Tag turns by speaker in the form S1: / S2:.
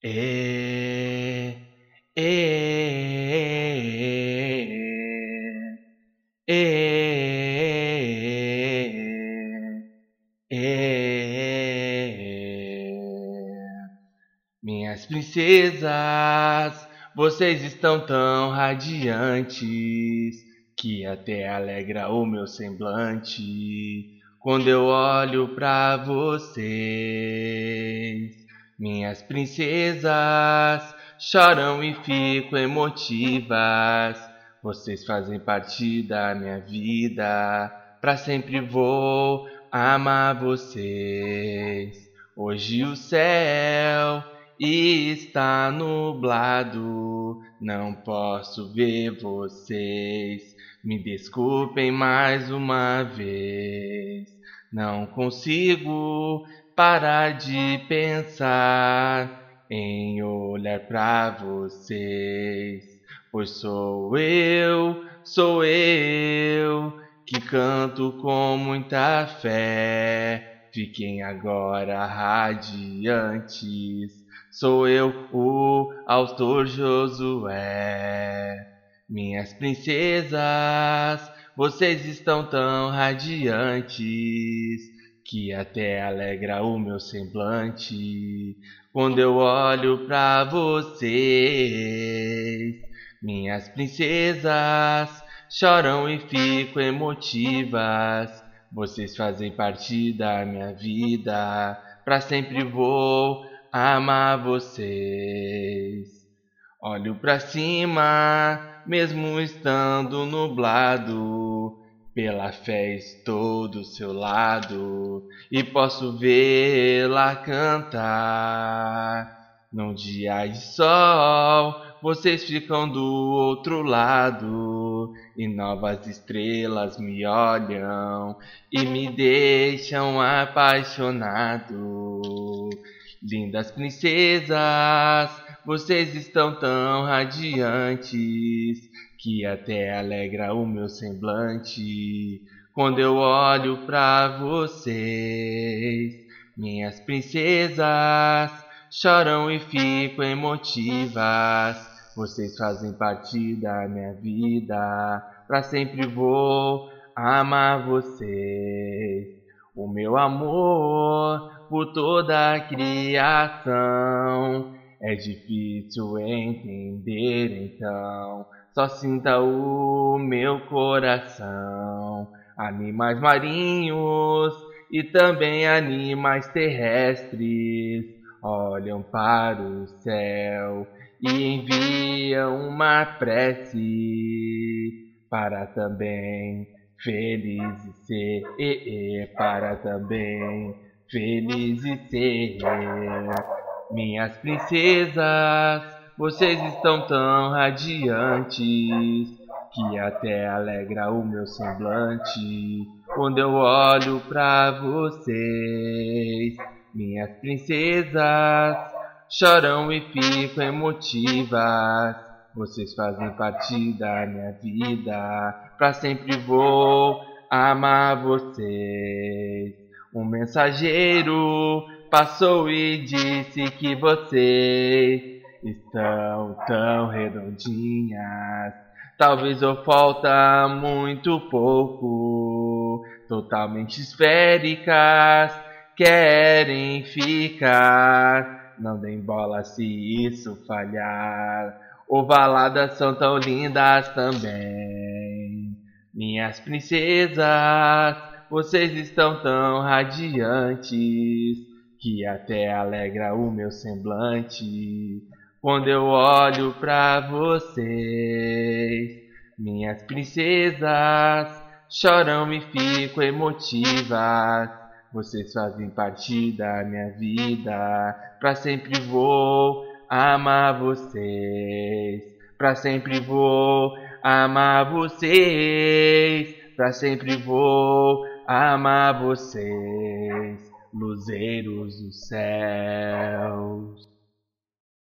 S1: É, é, Minhas princesas, vocês estão tão radiantes que até alegra o meu semblante quando eu olho pra vocês. Minhas princesas choram e ficam emotivas. Vocês fazem parte da minha vida. Pra sempre vou amar vocês. Hoje o céu está nublado, não posso ver vocês. Me desculpem mais uma vez. Não consigo parar de pensar em olhar pra vocês, pois sou eu que canto com muita fé. Fiquem agora radiantes, sou eu o autor Josué. Minhas princesas, vocês estão tão radiantes que até alegra o meu semblante quando eu olho pra vocês. Minhas princesas choram e ficam emotivas. Vocês fazem parte da minha vida. Pra sempre vou amar vocês. Olho pra cima, mesmo estando nublado. Pela fé estou do seu lado e posso vê-la cantar. Num dia de sol, vocês ficam do outro lado e novas estrelas me olham e me deixam apaixonado. Lindas princesas, vocês estão tão radiantes que até alegra o meu semblante quando eu olho pra vocês. Minhas princesas choram e ficam emotivas. Vocês fazem parte da minha vida. Pra sempre vou amar vocês. O meu amor por toda a criação é difícil entender, então só sinta o meu coração. Animais marinhos e também animais terrestres olham para o céu e enviam uma prece para também felizes ser, para também felizes ser. Minhas princesas, vocês estão tão radiantes que até alegra o meu semblante quando eu olho pra vocês. Minhas princesas choram e ficam emotivas. Vocês fazem parte da minha vida. Pra sempre vou amar vocês. Um mensageiro passou e disse que vocês estão tão redondinhas. Talvez ou falta muito pouco. Totalmente esféricas, querem ficar. Não deem bola se isso falhar. Ovaladas são tão lindas também. Minhas princesas, vocês estão tão radiantes que até alegra o meu semblante quando eu olho pra vocês. Minhas princesas choram e ficam emotivas. Vocês fazem parte da minha vida. Pra sempre vou amar vocês. Pra sempre vou amar vocês. Pra sempre vou amar vocês, luzeiros dos céus.